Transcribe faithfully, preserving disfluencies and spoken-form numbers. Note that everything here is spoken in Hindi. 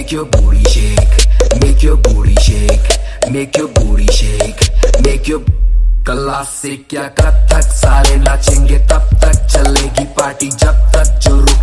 Make your booty shake, make your booty shake, make your booty shake, make your classic या कथक सारे नाचेंगे तब तक चलेगी पार्टी जब तक जो